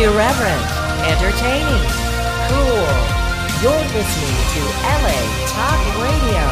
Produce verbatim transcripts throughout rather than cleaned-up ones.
Irreverent, entertaining, cool. You're listening to L A Talk Radio.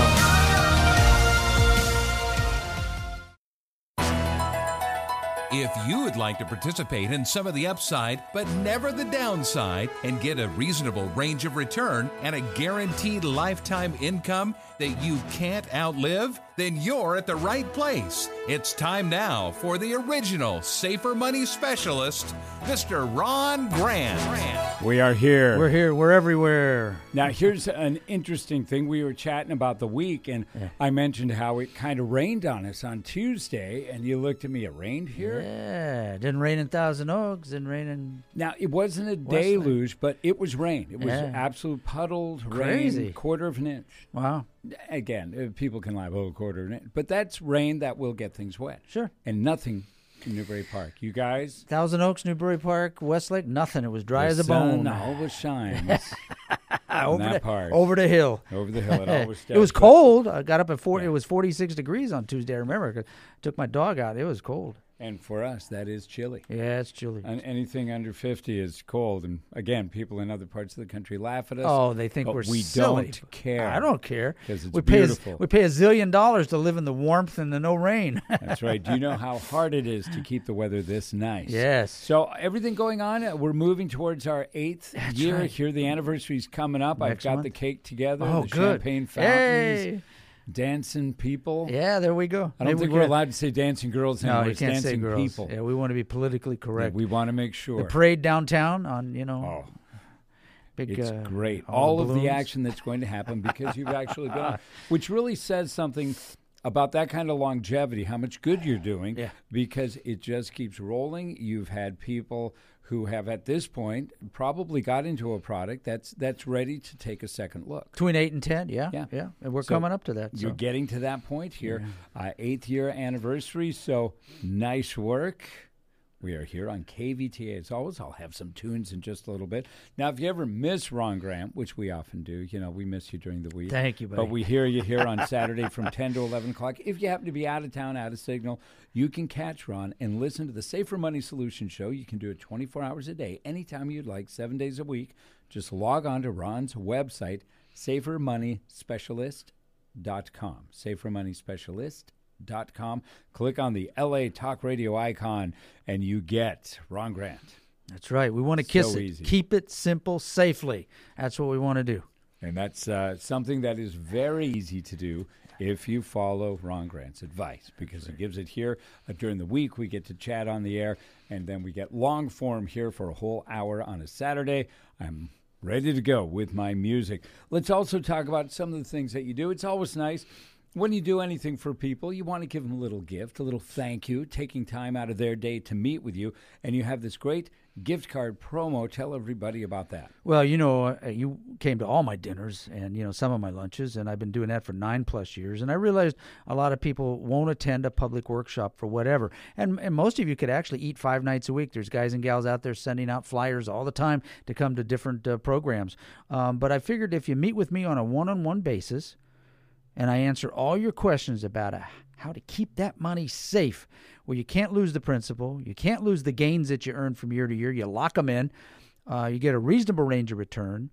If you would like to participate in some of the upside, but never the downside, and get a reasonable range of return and a guaranteed lifetime income that you can't outlive, then you're at the right place. It's time now for the original Safer Money Specialist, Mister Ron Grant. We are here. We're here. We're everywhere. Now, here's an interesting thing. We were chatting about the week, and Yeah. I mentioned how it kind of rained on us on Tuesday, and you looked at me, it rained here? Yeah. Didn't rain in Thousand Oaks. Didn't rain in... Now, it wasn't a Westland. deluge, but it was rain. It was Yeah. absolute puddled Crazy. rain, quarter of an inch. Wow. Again, uh, people can lie, oh, a quarter of an inch. But that's rain that will get things wet. Sure. And nothing in Newbury Park. You guys? Thousand Oaks, Newbury Park, Westlake, nothing. It was dry the as a sun bone. always shines over, that the, part. over the hill. over the hill. It always does. It was But- cold. I got up at forty. Yeah. It was forty-six degrees on Tuesday. I remember. 'Cause I took my dog out. It was cold. And for us, that is chilly. Yeah, it's chilly. And anything under fifty is cold. And again, people in other parts of the country laugh at us. Oh, they think but we're we silly. don't care. I don't care. 'Cause it's we pay beautiful. A, we pay a zillion dollars to live in the warmth and the no rain. That's right. Do you know how hard it is to keep the weather this nice? Yes. So everything going on, uh, we're moving towards our eighth That's year. right. Here, the anniversary's coming up. Next I've got month. the cake together, Oh, the good. champagne fountains, Hey. dancing people. Yeah, there we go. I don't Maybe think we we're got- allowed to say dancing girls No, anymore. you It's can't say dancing girls. people. Yeah, we want to be politically Yeah, correct. we want to make sure. The parade downtown on, you know, Oh, big. it's uh, great. all All of the balloons. action that's going to happen because you've actually been on, which really says something about that kind of longevity, how much good you're doing, Yeah. because it just keeps rolling. You've had people who have, at this point, probably got into a product that's that's ready to take a second look. Between eight and ten, yeah, Yeah. yeah, and we're So coming up to that. You're So. getting to that point here, uh, eighth year anniversary. So nice work. We are here on K V T A as always. I'll have some tunes in just a little bit. Now, if you ever miss Ron Grant, which we often do, you know, we miss you during the week. Thank you, buddy. But we hear you here on Saturday from ten to eleven o'clock. If you happen to be out of town, out of signal, you can catch Ron and listen to the Safer Money Solution Show. You can do it twenty-four hours a day, anytime you'd like, seven days a week. Just log on to Ron's website, safer money specialist dot com. safer money specialist dot com. Click on the L A Talk Radio icon, and you get Ron Grant. That's right. We want to kiss So it. easy. Keep it simple, safely. That's what we want to do. And that's uh, something that is very easy to do if you follow Ron Grant's advice, because he gives it here uh, during the week. We get to chat on the air, and then we get long form here for a whole hour on a Saturday. I'm ready to go with my music. Let's also talk about some of the things that you do. It's always nice when you do anything for people, you want to give them a little gift, a little thank you, taking time out of their day to meet with you, and you have this great gift card promo. Tell everybody about that. Well, you know, uh, you came to all my dinners and, you know, some of my lunches, and I've been doing that for nine plus years. And I realized a lot of people won't attend a public workshop for whatever. And, and most of you could actually eat five nights a week. There's guys and gals out there sending out flyers all the time to come to different uh, programs. Um, but I figured if you meet with me on a one-on-one basis, and I answer all your questions about uh, how to keep that money safe, where you can't lose the principal, you can't lose the gains that you earn from year to year, you lock them in, uh, you get a reasonable range of return,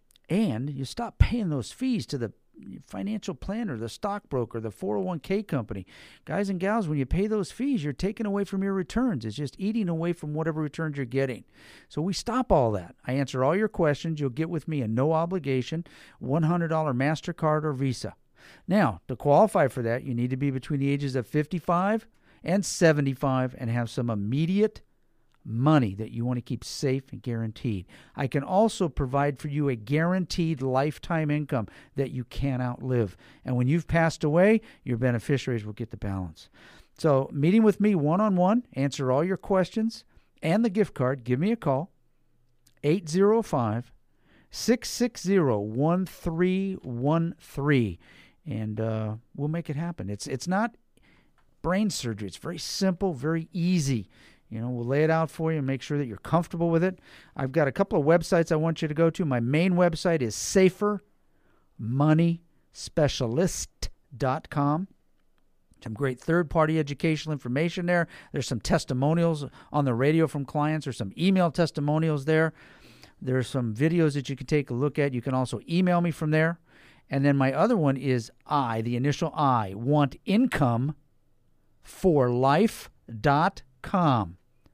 and you stop paying those fees to the financial planner, the stockbroker, the four oh one k company. Guys and gals, when you pay those fees, you're taking away from your returns. It's just eating away from whatever returns you're getting. So we stop all that. I answer all your questions. You'll get with me a no obligation one hundred dollars MasterCard or Visa. Now, to qualify for that, you need to be between the ages of fifty-five and seventy-five and have some immediate money that you want to keep safe and guaranteed. I can also provide for you a guaranteed lifetime income that you can't outlive. And when you've passed away, your beneficiaries will get the balance. So meeting with me one-on-one, answer all your questions, and the gift card, give me a call, eight oh five, six six zero, one three one three. And uh, we'll make it happen. It's it's not brain surgery. It's very simple, very easy. You know, we'll lay it out for you and make sure that you're comfortable with it. I've got a couple of websites I want you to go to. My main website is safer money specialist dot com. Some great third-party educational information there. There's some testimonials on the radio from clients, or some email testimonials there. There's some videos that you can take a look at. You can also email me from there. And then my other one is I, the initial I, want income for life dot com.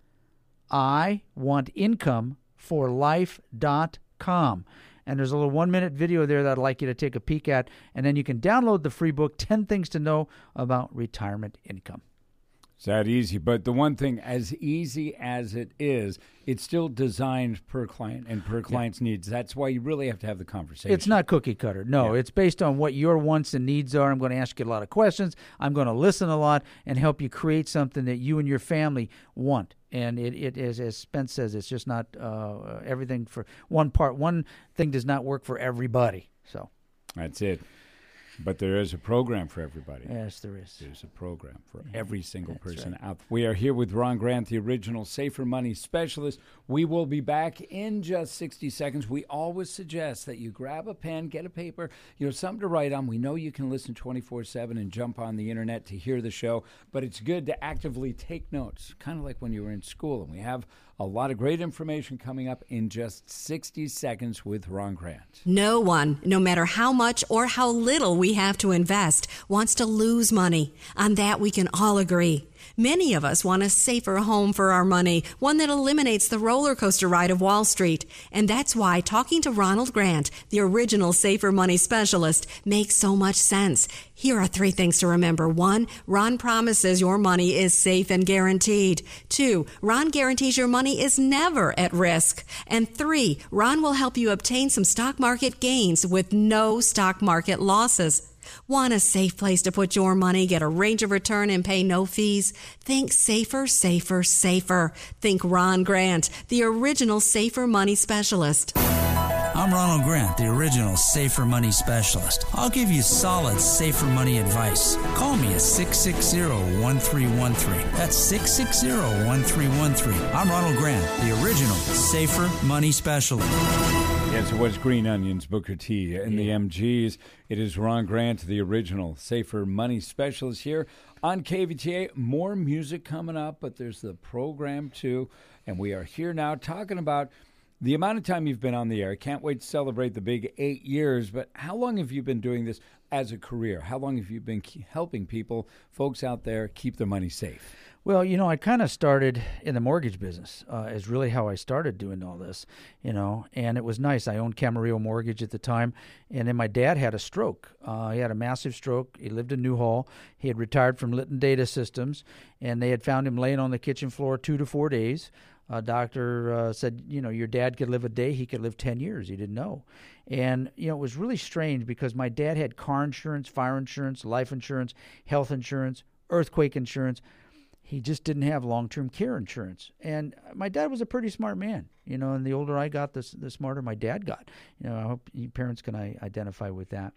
I want income for life dot com. And there's a little one-minute video there that I'd like you to take a peek at. And then you can download the free book, ten Things to Know About Retirement Income. It's that easy. But the one thing, as easy as it is, it's still designed per client and per client's yeah. needs. That's why you really have to have the conversation. It's not cookie cutter. No, yeah. It's based on what your wants and needs are. I'm going to ask you a lot of questions. I'm going to listen a lot and help you create something that you and your family want. And it, it is, as Spence says, it's just not uh, everything for one part. One thing does not work for everybody. So that's it. But there is a program for everybody. Yes, there is. There's a program for every single That's person right. out there. We are here with Ron Grant, the original Safer Money Specialist. We will be back in just sixty seconds. We always suggest that you grab a pen, get a paper, you know, something to write on. We know you can listen twenty-four seven and jump on the internet to hear the show, but it's good to actively take notes, kind of like when you were in school. And we have a lot of great information coming up in just sixty seconds with Ron Grant. No one, no matter how much or how little we have to invest, wants to lose money. On that, we can all agree. Many of us want a safer home for our money, one that eliminates the roller coaster ride of Wall Street. And that's why talking to Ronald Grant, the original Safer Money Specialist, makes so much sense. Here are three things to remember. One, Ron promises your money is safe and guaranteed. Two, Ron guarantees your money is never at risk. And three, Ron will help you obtain some stock market gains with no stock market losses. Want a safe place to put your money, get a range of return, and pay no fees? Think safer, safer, safer. Think Ron Grant, the original Safer Money Specialist. I'm Ronald Grant, the original Safer Money Specialist. I'll give you solid Safer Money advice. Call me at six six zero, one three one three. That's six six zero, one three one three. I'm Ronald Grant, the original Safer Money Specialist. Yes, it was Green Onions, Booker T, and yeah. the M Gs. It is Ron Grant, the original Safer Money Specialist here on K V T A. More music coming up, but there's the program too. And we are here now talking about the amount of time you've been on the air. I can't wait to celebrate the big eight years, but how long have you been doing this as a career? How long have you been helping people, folks out there, keep their money safe? Well, you know, I kind of started in the mortgage business uh, is really how I started doing all this, you know, and it was nice. I owned Camarillo Mortgage at the time, and then my dad had a stroke. Uh, he had a massive stroke. He lived in Newhall. He had retired from Litton Data Systems, and they had found him laying on the kitchen floor two to four days. A doctor uh, said, you know, your dad could live a day. He could live ten years. He didn't know. And, you know, it was really strange because my dad had car insurance, fire insurance, life insurance, health insurance, earthquake insurance. He just didn't have long-term care insurance. And my dad was a pretty smart man, you know, and the older I got, the, the smarter my dad got. You know, I hope you parents can I, identify with that.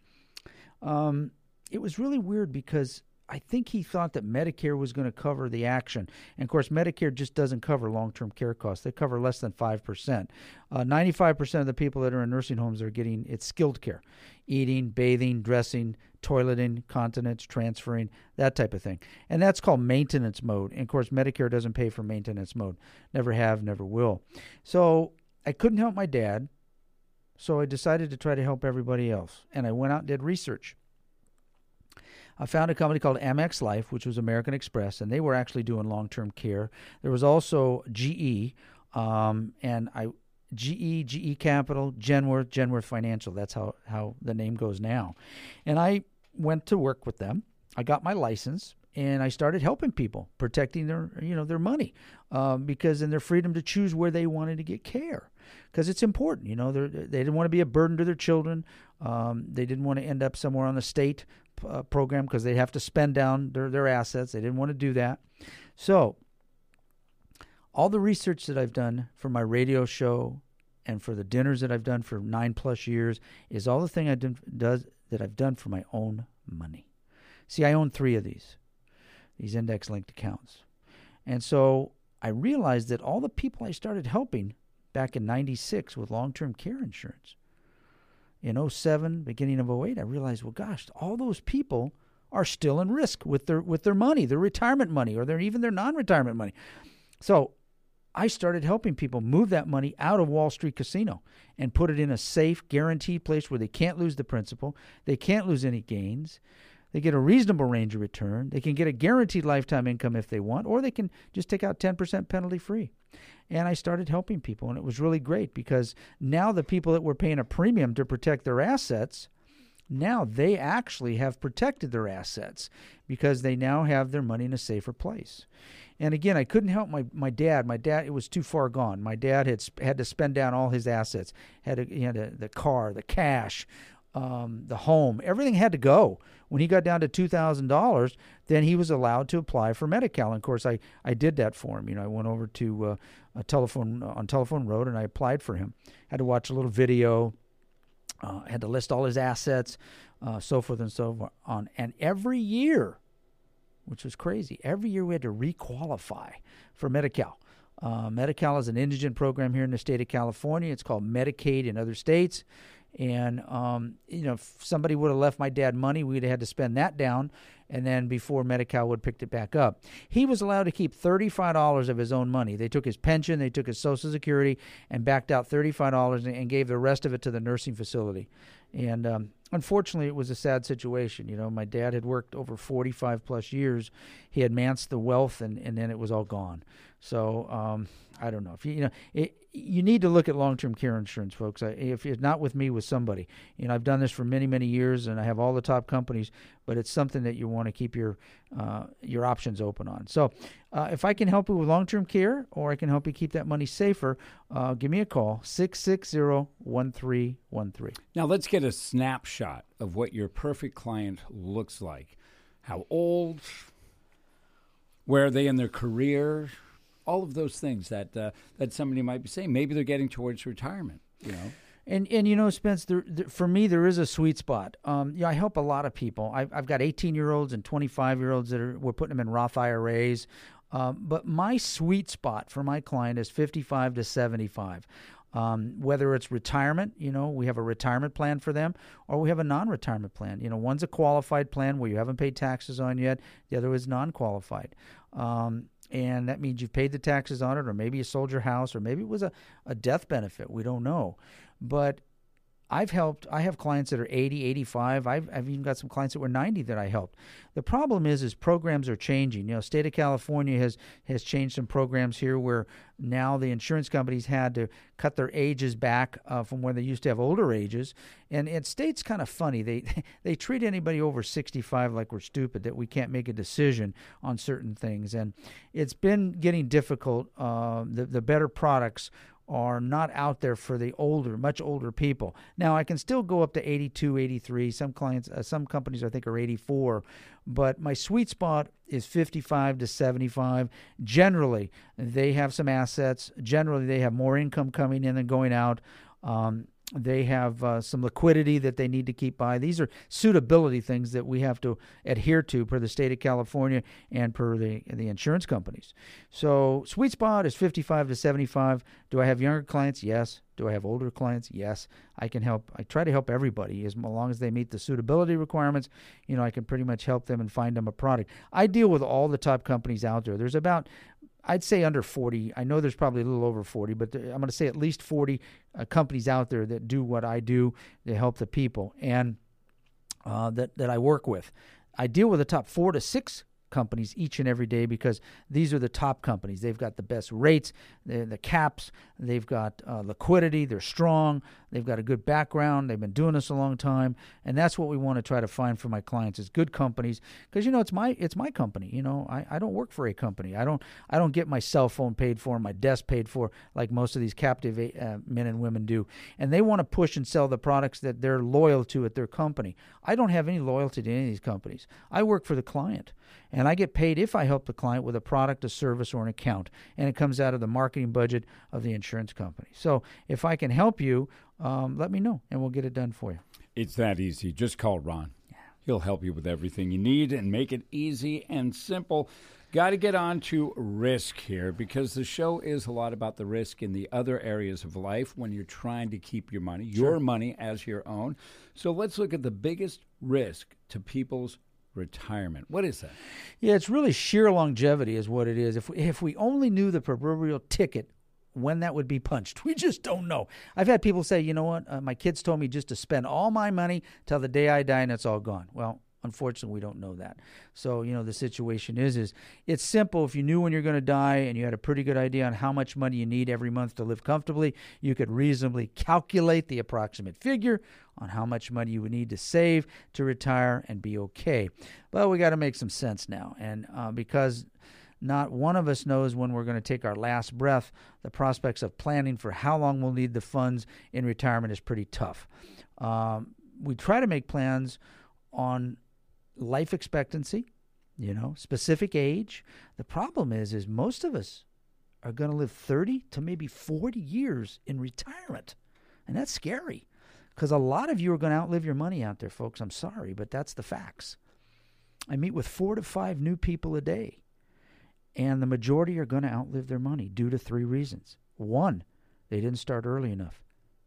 Um, it was really weird because I think he thought that Medicare was going to cover the action. And, of course, Medicare just doesn't cover long-term care costs. They cover less than five percent. Uh, ninety-five percent of the people that are in nursing homes are getting it's skilled care, eating, bathing, dressing, toileting, continence, transferring, that type of thing. And that's called maintenance mode. And, of course, Medicare doesn't pay for maintenance mode. Never have, never will. So I couldn't help my dad, so I decided to try to help everybody else. And I went out and did research. I found a company called Amex Life, which was American Express, and they were actually doing long-term care. There was also G E, um, and I G E, G E Capital, Genworth, Genworth Financial. That's how, how the name goes now. And I went to work with them. I got my license, and I started helping people, protecting their, you know, their money, um, because in their freedom to choose where they wanted to get care, because it's important. You know, they didn't want to be a burden to their children. Um, they didn't want to end up somewhere on the state uh, program because they'd have to spend down their, their assets. They didn't want to do that. So all the research that I've done for my radio show and for the dinners that I've done for nine plus years is all the thing I done, does that I've done for my own money. See, I own three of these, these index-linked accounts. And so I realized that all the people I started helping back in ninety-six with long-term care insurance, in oh seven, beginning of oh eight, I realized, well, gosh, all those people are still in risk with their with their money, their retirement money, or their even their non-retirement money. So I started helping people move that money out of Wall Street Casino and put it in a safe, guaranteed place where they can't lose the principal, they can't lose any gains, they get a reasonable range of return, they can get a guaranteed lifetime income if they want, or they can just take out ten percent penalty free. And I started helping people, and it was really great because now the people that were paying a premium to protect their assets, now they actually have protected their assets because they now have their money in a safer place. And again, I couldn't help my, my dad. My dad, it was too far gone. My dad had had to spend down all his assets. Had, a, he had a, the car, the cash, um, the home. Everything had to go. When he got down to two thousand dollars, then he was allowed to apply for Medi-Cal. And of course, I, I did that for him. You know, I went over to uh, a telephone on Telephone Road and I applied for him. Had to watch a little video. Uh, had to list all his assets, uh, so forth and so on. And every year, which was crazy, every year we had to requalify for Medi-Cal. Uh, Medi-Cal is an indigent program here in the state of California. It's called Medicaid in other states. And, um, you know, if somebody would have left my dad money, we'd have had to spend that down, and then before Medi-Cal would have picked it back up. He was allowed to keep thirty-five dollars of his own money. They took his pension, they took his Social Security, and backed out thirty-five dollars and gave the rest of it to the nursing facility. And um, unfortunately, it was a sad situation. You know, my dad had worked over forty-five plus years. He had amassed the wealth, and, and then it was all gone. So um, I don't know. If you, you know, it, you need to look at long-term care insurance, folks. If it's not with me, with somebody. You know, I've done this for many, many years, and I have all the top companies. But it's something that you want to keep your uh, your options open on. So uh, if I can help you with long-term care, or I can help you keep that money safer, uh, give me a call, six six zero, one three one three. Now let's get a snapshot of what your perfect client looks like. How old? Where are they in their career? All of those things that uh, that somebody might be saying. Maybe they're getting towards retirement, you know. And, and you know, Spence, there, there, for me, there is a sweet spot. Um, yeah, I help a lot of people. I've, I've got eighteen-year-olds and twenty-five-year-olds that are, we're putting them in Roth I R As. Um, but my sweet spot for my client is fifty-five to seventy-five. Um, whether it's retirement, you know, we have a retirement plan for them, or we have a non-retirement plan. You know, one's a qualified plan where you haven't paid taxes on yet. The other is non-qualified. Um, and that means you've paid the taxes on it, or maybe you sold your house, or maybe it was a, a death benefit. We don't know. But I've helped, I have clients that are eighty, eighty-five. I've, I've even got some clients that were ninety that I helped. The problem is, is programs are changing. You know, state of California has, has changed some programs here where now the insurance companies had to cut their ages back uh, from when they used to have older ages. And it state's kind of funny. They, they treat anybody over sixty-five like we're stupid, that we can't make a decision on certain things. And it's been getting difficult. Uh, the, the better products are not out there for the older, much older people. Now, I can still go up to eighty-two, eighty-three. Some clients, uh, some companies I think are eighty-four, but my sweet spot is fifty-five to seventy-five. Generally, they have some assets. Generally, they have more income coming in than going out. Um, They have uh, some liquidity that they need to keep by. These are suitability things that we have to adhere to per the state of California and per the the insurance companies. So sweet spot is fifty-five to seventy-five. Do I have younger clients? Yes. Do I have older clients? Yes. I can help. I try to help everybody as long as they meet the suitability requirements. You know, I can pretty much help them and find them a product. I deal with all the top companies out there. There's about, I'd say under forty. I know there's probably a little over forty, but I'm going to say at least forty uh, companies out there that do what I do to help the people and uh, that, that I work with. I deal with the top four to six companies each and every day because these are the top companies. They've got the best rates, the, the caps, they've got uh, liquidity, they're strong, they've got a good background, they've been doing this a long time, and that's what we want to try to find for my clients is good companies because, you know, it's my it's my company. You know, I, I don't work for a company. I don't I don't get my cell phone paid for, my desk paid for like most of these captive uh, men and women do, and they want to push and sell the products that they're loyal to at their company. I don't have any loyalty to any of these companies. I work for the client. And I get paid if I help the client with a product, a service, or an account. And it comes out of the marketing budget of the insurance company. So if I can help you, um, let me know, and we'll get it done for you. It's that easy. Just call Ron. Yeah. He'll help you with everything you need and make it easy and simple. Got to get on to risk here because the show is a lot about the risk in the other areas of life when you're trying to keep your money, sure. your money as your own. So let's look at the biggest risk to people's retirement. What is that? Yeah, it's really sheer longevity is what it is. If we, if we only knew the proverbial ticket when that would be punched. We just don't know. I've had people say, you know what, uh, my kids told me just to spend all my money till the day I die and it's all gone. Well, unfortunately, we don't know that. So, you know, the situation is, is it's simple. If you knew when you're going to die and you had a pretty good idea on how much money you need every month to live comfortably, you could reasonably calculate the approximate figure on how much money you would need to save to retire and be okay. But we got to make some sense now. And uh, because not one of us knows when we're going to take our last breath, the prospects of planning for how long we'll need the funds in retirement is pretty tough. Um, we try to make plans on life expectancy, you know, specific age. The problem is, is most of us are going to live thirty to maybe forty years in retirement. And that's scary because a lot of you are going to outlive your money out there, folks. I'm sorry, but that's the facts. I meet with four to five new people a day, and the majority are going to outlive their money due to three reasons. One, they didn't start early enough.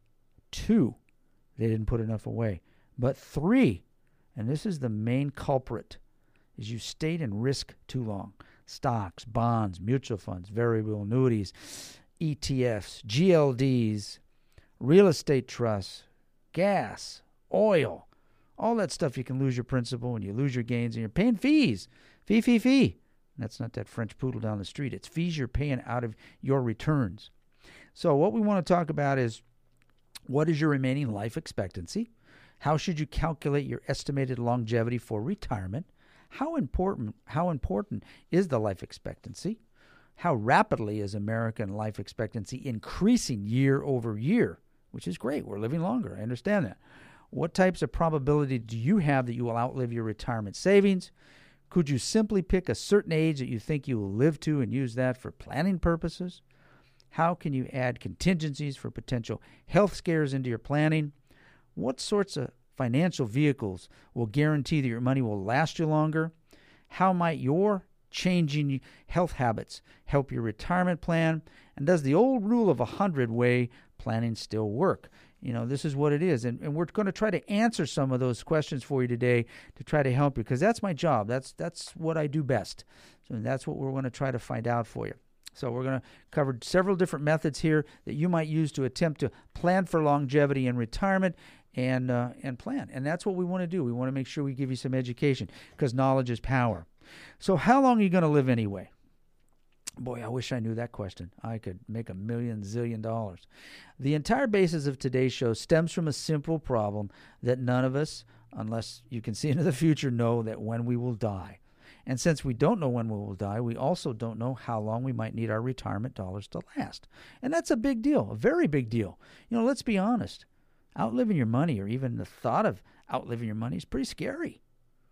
Two, they didn't put enough away. But three, and this is the main culprit, is you stayed in risk too long. Stocks, bonds, mutual funds, variable annuities, E T Fs, G L Ds, real estate trusts, gas, oil, all that stuff. You can lose your principal and you lose your gains and you're paying fees. Fee, fee, fee. That's not that French poodle down the street. It's fees you're paying out of your returns. So what we want to talk about is, what is your remaining life expectancy? How should you calculate your estimated longevity for retirement? How important how important is the life expectancy? How rapidly is American life expectancy increasing year over year? Which is great. We're living longer. I understand that. What types of probability do you have that you will outlive your retirement savings? Could you simply pick a certain age that you think you will live to and use that for planning purposes? How can you add contingencies for potential health scares into your planning? What sorts of financial vehicles will guarantee that your money will last you longer? How might your changing health habits help your retirement plan? And does the old rule of one hundred way planning still work? You know, this is what it is. And, and we're going to try to answer some of those questions for you today to try to help you, because that's my job. That's that's what I do best. So that's what we're going to try to find out for you. So we're going to cover several different methods here that you might use to attempt to plan for longevity in retirement and uh, and plan. And that's what we want to do. We want to make sure we give you some education, because knowledge is power. So how long are you going to live anyway? Boy, I wish I knew that question. I could make a million zillion dollars. The entire basis of today's show stems from a simple problem that none of us, unless you can see into the future, know that when we will die. And since we don't know when we will die, we also don't know how long we might need our retirement dollars to last. And that's a big deal, a very big deal. You know, let's be honest. Outliving your money, or even the thought of outliving your money, is pretty scary.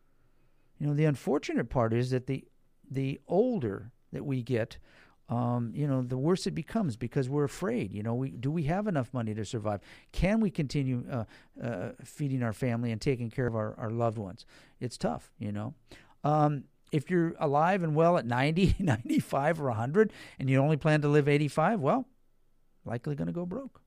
You know, the unfortunate part is that the the older that we get, um, you know, the worse it becomes, because we're afraid. You know, we do we have enough money to survive? Can we continue uh, uh, feeding our family and taking care of our, our loved ones? It's tough, you know. Um, if you're alive and well at ninety, ninety-five, or one hundred, and you only plan to live eighty-five, well, likely going to go broke.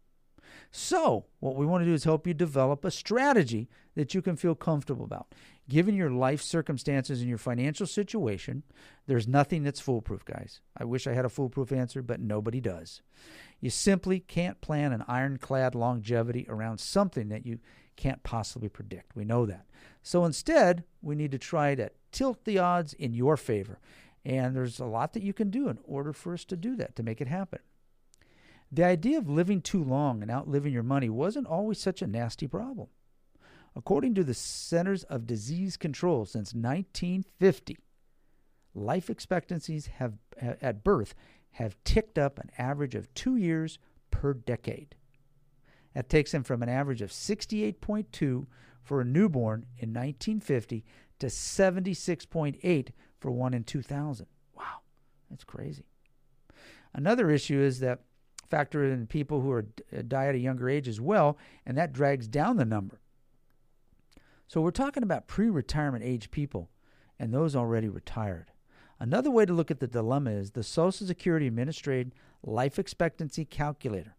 So what we want to do is help you develop a strategy that you can feel comfortable about. Given your life circumstances and your financial situation, there's nothing that's foolproof, guys. I wish I had a foolproof answer, but nobody does. You simply can't plan an ironclad longevity around something that you can't possibly predict. We know that. So instead, we need to try to tilt the odds in your favor. And there's a lot that you can do in order for us to do that, to make it happen. The idea of living too long and outliving your money wasn't always such a nasty problem. According to the Centers of Disease Control, since nineteen fifty, life expectancies have at birth have ticked up an average of two years per decade. That takes them from an average of sixty-eight point two for a newborn in nineteen fifty to seventy-six point eight for one in two thousand. Wow, that's crazy. Another issue is that factor in people who are die at a younger age as well, and that drags down the number. So we're talking about pre-retirement age people and those already retired. Another way to look at the dilemma is the Social Security Administrative Life Expectancy Calculator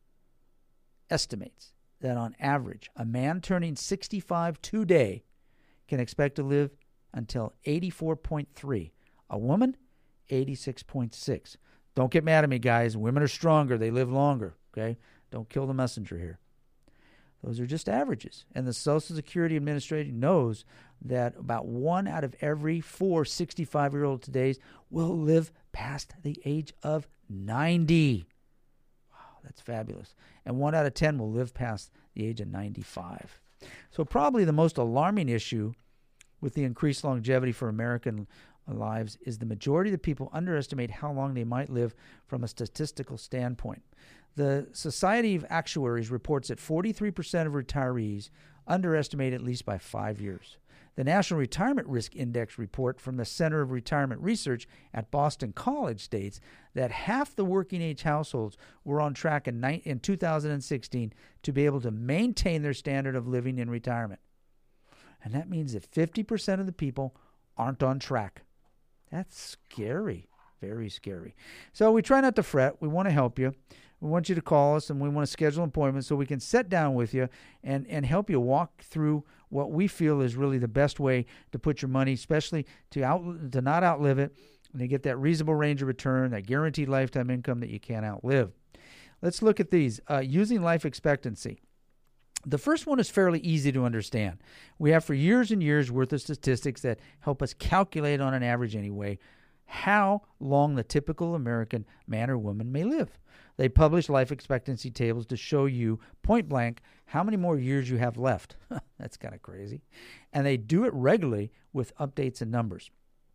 estimates that on average, a man turning sixty-five today can expect to live until eighty-four point three. A woman, eighty-six point six. Don't get mad at me, guys. Women are stronger. They live longer, okay? Don't kill the messenger here. Those are just averages. And the Social Security Administration knows that about one out of every four sixty-five-year-olds today will live past the age of ninety. Wow, that's fabulous. And one out of ten will live past the age of ninety-five. So probably the most alarming issue with the increased longevity for American lives is the majority of the people underestimate how long they might live from a statistical standpoint. The Society of Actuaries reports that forty-three percent of retirees underestimate at least by five years. The National Retirement Risk Index report from the Center of Retirement Research at Boston College states that half the working-age households were on track in, ni- in two thousand sixteen to be able to maintain their standard of living in retirement. And that means that fifty percent of the people aren't on track. That's scary, very scary. So we try not to fret. We want to help you. We want you to call us, and we want to schedule an appointment so we can sit down with you and, and help you walk through what we feel is really the best way to put your money, especially to out to not outlive it, and to get that reasonable range of return, that guaranteed lifetime income that you can't outlive. Let's look at these. Uh, using life expectancy. The first one is fairly easy to understand. We have for years and years worth of statistics that help us calculate on an average anyway how long the typical American man or woman may live. They publish life expectancy tables to show you point blank how many more years you have left. That's kind of crazy. And they do it regularly with updates and numbers.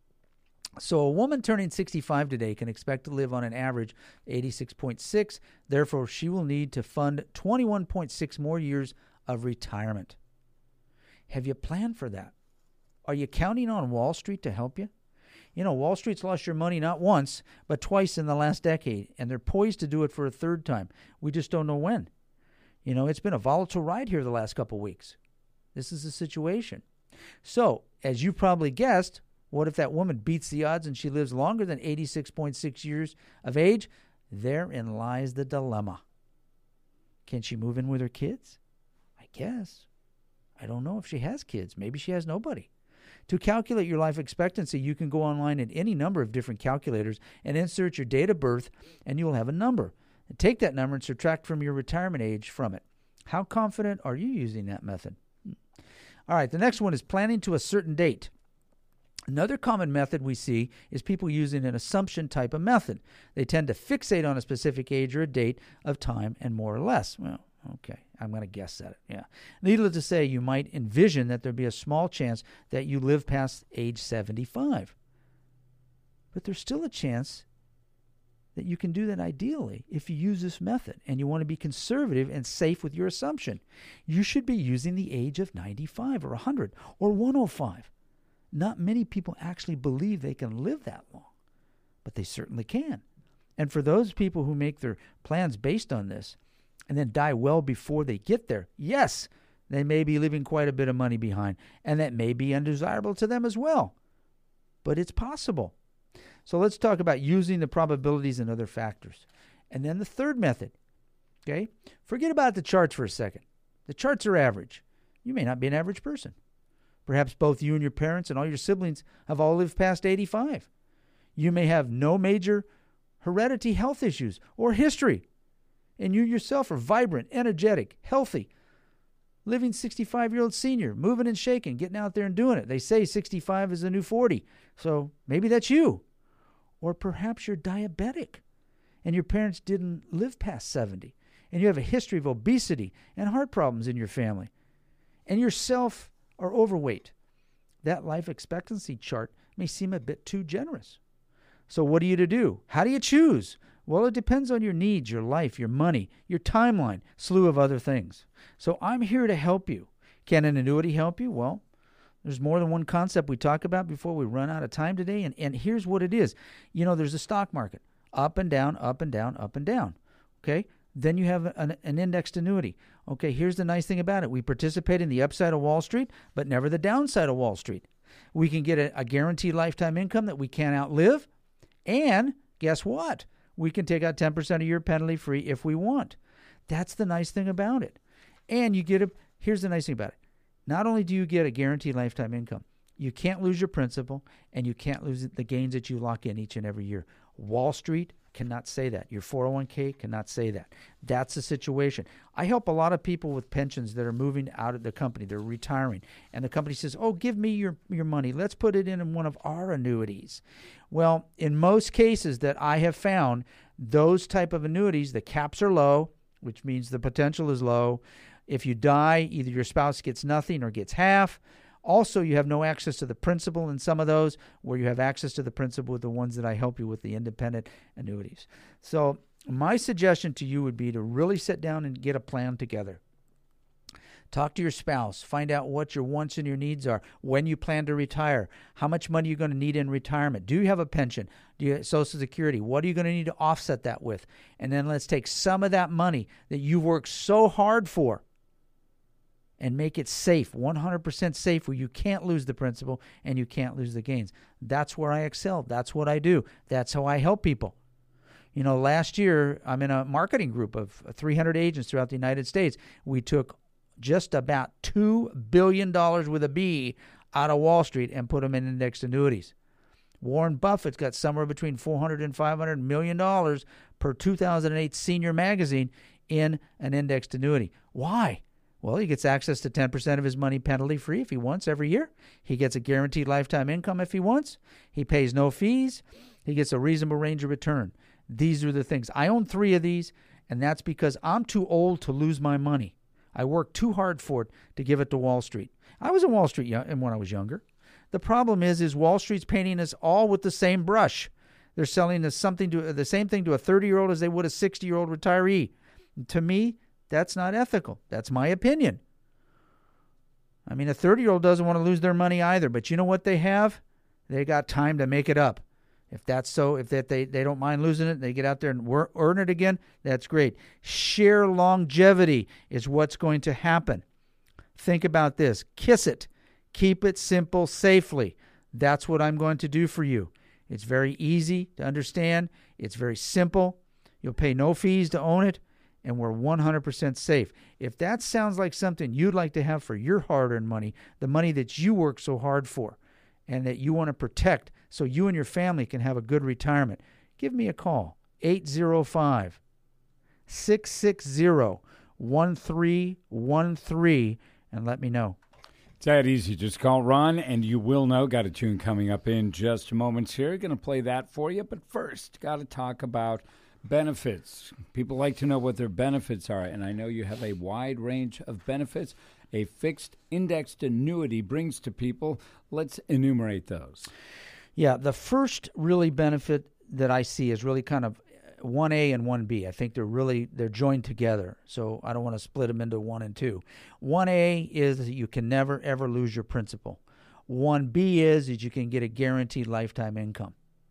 So a woman turning sixty-five today can expect to live on an average eighty-six point six. Therefore, she will need to fund twenty-one point six more years of retirement. Have you planned for that? Are you counting on Wall Street to help you? You know, Wall Street's lost your money not once, but twice in the last decade, and they're poised to do it for a third time. We just don't know when. You know, it's been a volatile ride here the last couple of weeks. This is the situation. So, as you probably guessed, what if that woman beats the odds and she lives longer than eighty-six point six years of age? Therein lies the dilemma. Can she move in with her kids? I guess. I don't know if she has kids. Maybe she has nobody. To calculate your life expectancy, you can go online at any number of different calculators and insert your date of birth, and you will have a number. And take that number and subtract from your retirement age from it. How confident are you using that method? All right, the next one is planning to a certain date. Another common method we see is people using an assumption type of method. They tend to fixate on a specific age or a date of time and more or less. Well, okay, I'm going to guess at it, yeah. Needless to say, you might envision that there'd be a small chance that you live past age seventy-five. But there's still a chance that you can do that ideally if you use this method and you want to be conservative and safe with your assumption. You should be using the age of ninety-five or one hundred or one oh five. Not many people actually believe they can live that long, but they certainly can. And for those people who make their plans based on this and then die well before they get there, yes, they may be leaving quite a bit of money behind, and that may be undesirable to them as well. But it's possible. So let's talk about using the probabilities and other factors. And then the third method, okay? Forget about the charts for a second. The charts are average. You may not be an average person. Perhaps both you and your parents and all your siblings have all lived past eighty-five. You may have no major heredity health issues or history. And you yourself are vibrant, energetic, healthy, living sixty-five-year-old senior, moving and shaking, getting out there and doing it. They say sixty-five is the new forty. So maybe that's you. Or perhaps you're diabetic and your parents didn't live past seventy. And you have a history of obesity and heart problems in your family. And yourself are overweight. That life expectancy chart may seem a bit too generous. So what are you to do? How do you choose? Well, it depends on your needs, your life, your money, your timeline, slew of other things. So I'm here to help you. Can an annuity help you? Well, there's more than one concept we talk about before we run out of time today, and, and here's what it is. You know, there's a stock market, up and down, up and down, up and down, okay? Then you have an, an indexed annuity. Okay, here's the nice thing about it. We participate in the upside of Wall Street, but never the downside of Wall Street. We can get a, a guaranteed lifetime income that we can't outlive, and guess what? We can take out ten percent of your penalty free if we want. That's the nice thing about it. And you get a, here's the nice thing about it. Not only do you get a guaranteed lifetime income, You can't lose your principal, and you can't lose the gains that you lock in each and every year. Wall Street cannot say that. Your four oh one k cannot say that. That's the situation. I help a lot of people with pensions that are moving out of the company. They're retiring. And the company says, oh, give me your, your money. Let's put it in one of our annuities. Well, in most cases that I have found, those type of annuities, the caps are low, which means the potential is low. If you die, either your spouse gets nothing or gets half. Also, you have no access to the principal in some of those, where you have access to the principal with the ones that I help you with, the independent annuities. So my suggestion to you would be to really sit down and get a plan together. Talk to your spouse. Find out what your wants and your needs are, when you plan to retire, how much money you're going to need in retirement. Do you have a pension? Do you have Social Security? What are you going to need to offset that with? And then let's take some of that money that you worked so hard for and make it safe, one hundred percent safe, where you can't lose the principal and you can't lose the gains. That's where I excel. That's what I do. That's how I help people. You know, last year, I'm in a marketing group of three hundred agents throughout the United States. We took just about two billion dollars with a B out of Wall Street and put them in indexed annuities. Warren Buffett's got somewhere between four hundred and five hundred million dollars per two thousand eight Senior Magazine in an indexed annuity. Why? Well, he gets access to ten percent of his money penalty-free if he wants every year. He gets a guaranteed lifetime income if he wants. He pays no fees. He gets a reasonable range of return. These are the things. I own three of these, and that's because I'm too old to lose my money. I worked too hard for it to give it to Wall Street. I was in Wall Street when I was younger. The problem is, is Wall Street's painting us all with the same brush. They're selling us something to the same thing to a thirty-year-old as they would a sixty-year-old retiree. And to me, that's not ethical. That's my opinion. I mean, a thirty-year-old doesn't want to lose their money either, but you know what they have? They got time to make it up. If that's so, if that they, they don't mind losing it, they get out there and wor- earn it again, that's great. Sheer longevity is what's going to happen. Think about this. Kiss it. Keep it simple safely. That's what I'm going to do for you. It's very easy to understand. It's very simple. You'll pay no fees to own it, and we're one hundred percent safe. If that sounds like something you'd like to have for your hard-earned money, the money that you work so hard for and that you want to protect so you and your family can have a good retirement, give me a call, eight zero five, six six zero, one three one three, and let me know. It's that easy. Just call Ron, and you will know. Got a tune coming up in just moments here. Going to play that for you. But first, got to talk about benefits. People like to know what their benefits are, and I know you have a wide range of benefits a fixed indexed annuity brings to people. Let's enumerate those. Yeah, the first really benefit that I see is really kind of one A and one B. I think they're really, they're joined together, so I don't want to split them into one and two. one A is that you can never, ever lose your principal. one B is that you can get a guaranteed lifetime income.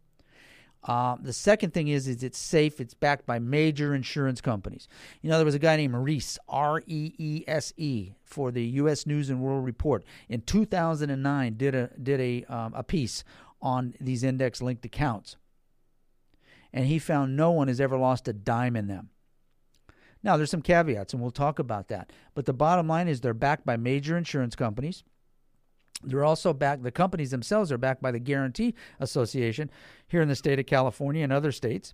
Uh, the second thing is, is it's safe. It's backed by major insurance companies. You know, there was a guy named Reese, R E E S E, for the U S News and World Report. In two thousand nine, did a did a um, a piece on these index-linked accounts. And he found no one has ever lost a dime in them. Now, there's some caveats, and we'll talk about that. But the bottom line is they're backed by major insurance companies. They're also backed, the companies themselves are backed by the Guarantee Association here in the state of California and other states.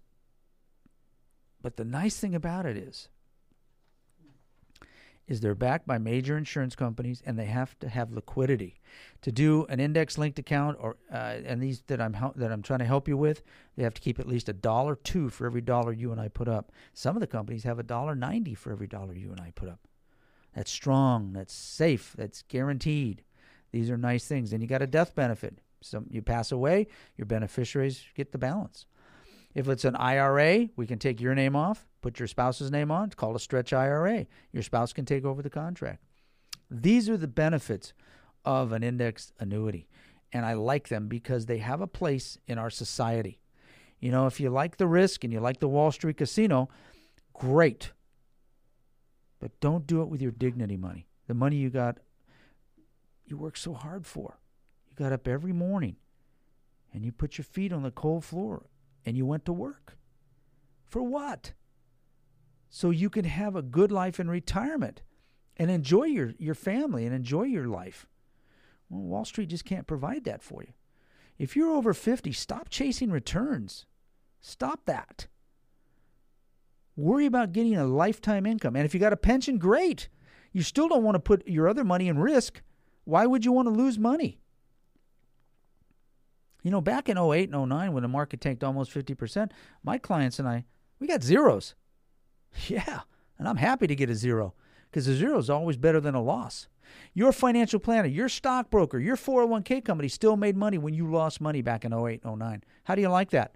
But the nice thing about it is, is they're backed by major insurance companies, and they have to have liquidity. To do an index-linked account, or uh, and these that I'm that I'm trying to help you with, they have to keep at least a dollar two for every dollar you and I put up. Some of the companies have a dollar ninety for every dollar you and I put up. That's strong. That's safe. That's guaranteed. These are nice things. And you got a death benefit. So you pass away, your beneficiaries get the balance. If it's an I R A, we can take your name off, put your spouse's name on. It's called a stretch I R A. Your spouse can take over the contract. These are the benefits of an indexed annuity. And I like them because they have a place in our society. You know, if you like the risk and you like the Wall Street casino, great. But don't do it with your dignity money. The money you got, you work so hard for. You got up every morning and you put your feet on the cold floor and you went to work. For what? So you can have a good life in retirement and enjoy your, your family and enjoy your life. Well, Wall Street just can't provide that for you. If you're over fifty, stop chasing returns. Stop that. Worry about getting a lifetime income. And if you got a pension, great. You still don't want to put your other money in risk. Why would you want to lose money? You know, back in oh eight and oh nine when the market tanked almost fifty percent, my clients and I, we got zeros. Yeah, and I'm happy to get a zero because a zero is always better than a loss. Your financial planner, your stockbroker, your four oh one k company still made money when you lost money back in oh eight and oh nine. How do you like that?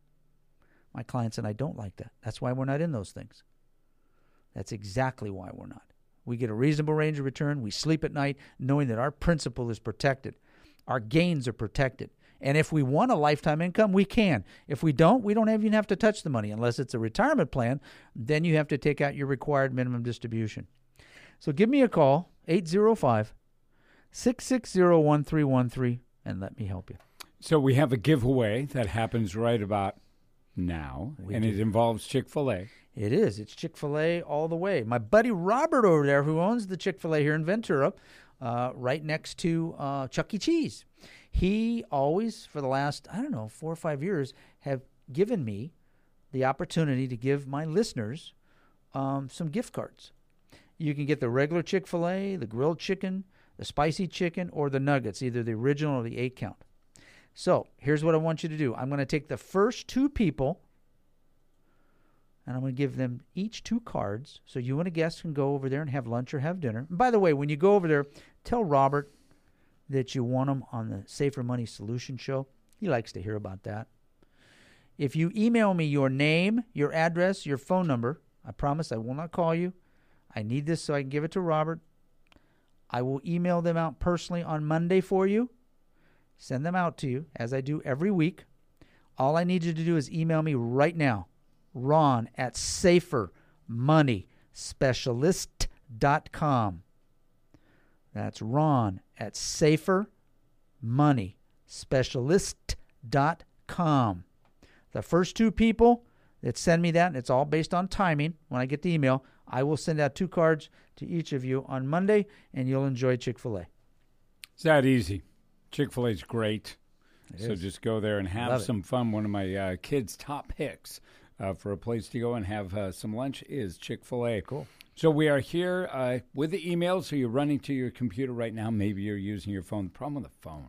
My clients and I don't like that. That's why we're not in those things. That's exactly why we're not. We get a reasonable range of return. We sleep at night knowing that our principal is protected. Our gains are protected. And if we want a lifetime income, we can. If we don't, we don't even have to touch the money. Unless it's a retirement plan, then you have to take out your required minimum distribution. So give me a call, eight zero five, six six zero, one three one three, and let me help you. So we have a giveaway that happens right about now, We and do. it involves Chick-fil-A. It is. It's Chick-fil-A all the way. My buddy Robert over there, who owns the Chick-fil-A here in Ventura, uh, right next to uh, Chuck E. Cheese, he always, for the last, I don't know, four or five years, have given me the opportunity to give my listeners um, some gift cards. You can get the regular Chick-fil-A, the grilled chicken, the spicy chicken, or the nuggets, either the original or the eight count. So here's what I want you to do. I'm going to take the first two people, and I'm going to give them each two cards. So you and a guest can go over there and have lunch or have dinner. And by the way, when you go over there, tell Robert that you want him on the Safer Money Solution Show. He likes to hear about that. If you email me your name, your address, your phone number, I promise I will not call you. I need this so I can give it to Robert. I will email them out personally on Monday for you. Send them out to you, as I do every week. All I need you to do is email me right now, Ron at safer money specialist dot com. That's Ron at safer money specialist dot com. The first two people that send me that, and it's all based on timing when I get the email, I will send out two cards to each of you on Monday, and you'll enjoy Chick-fil-A. It's that easy. Chick-fil-A is great. It so is. just go there and have Love it. some fun. One of my uh, kids' top picks uh, for a place to go and have uh, some lunch is Chick-fil-A. Cool. So we are here uh, with the email. So you're running to your computer right now. Maybe you're using your phone. The problem with the phone,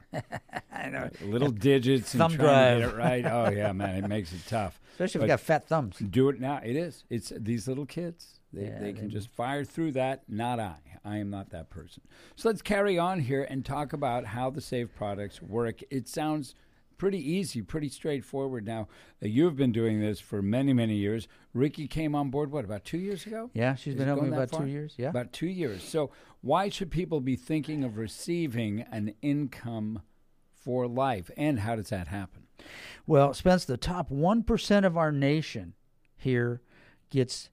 I know. little digits and Thumb trying drive. to get it right. Oh yeah, man, it makes it tough. Especially if But you got fat thumbs. do it now. It is. It's these little kids. They, Yeah, they can they- just fire through that. Not I. I am not that person. So let's carry on here and talk about how the Save products work. It sounds pretty easy, pretty straightforward. Now, uh, you've been doing this for many, many years. Ricky came on board, what, about two years ago? Yeah, she's Is been it helping me going that about far? two years. Yeah. About two years. So why should people be thinking of receiving an income for life, and how does that happen? Well, Spence, the top one percent of our nation here gets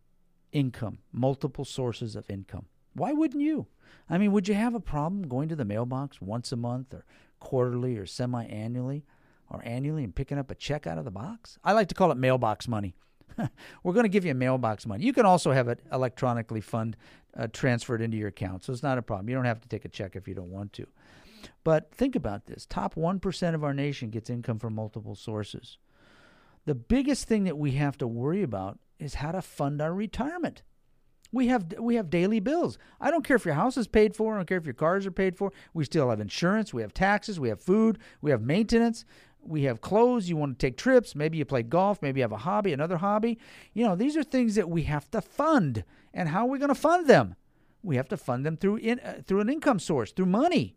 income, multiple sources of income. Why wouldn't you? I mean, would you have a problem going to the mailbox once a month or quarterly or semi-annually or annually and picking up a check out of the box? I like to call it mailbox money. We're going to give you mailbox money. You can also have it electronically fund uh, transferred into your account, so it's not a problem. You don't have to take a check if you don't want to. But think about this. Top one percent of our nation gets income from multiple sources. The biggest thing that we have to worry about is how to fund our retirement. We have we have daily bills. I don't care if your house is paid for. I don't care if your cars are paid for. We still have insurance. We have taxes. We have food. We have maintenance. We have clothes. You want to take trips. Maybe you play golf. Maybe you have a hobby, another hobby. You know, these are things that we have to fund. And how are we going to fund them? We have to fund them through in, uh, through an income source, through money.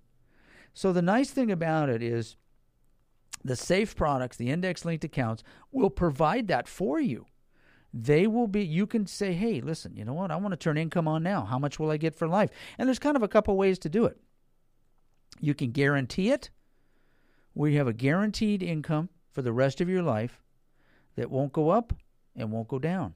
So the nice thing about it is the safe products, the index-linked accounts, will provide that for you. They will be, you can say, hey, listen, you know what? I want to turn income on now. How much will I get for life? And there's kind of a couple ways to do it. You can guarantee it, where you have a guaranteed income for the rest of your life that won't go up and won't go down.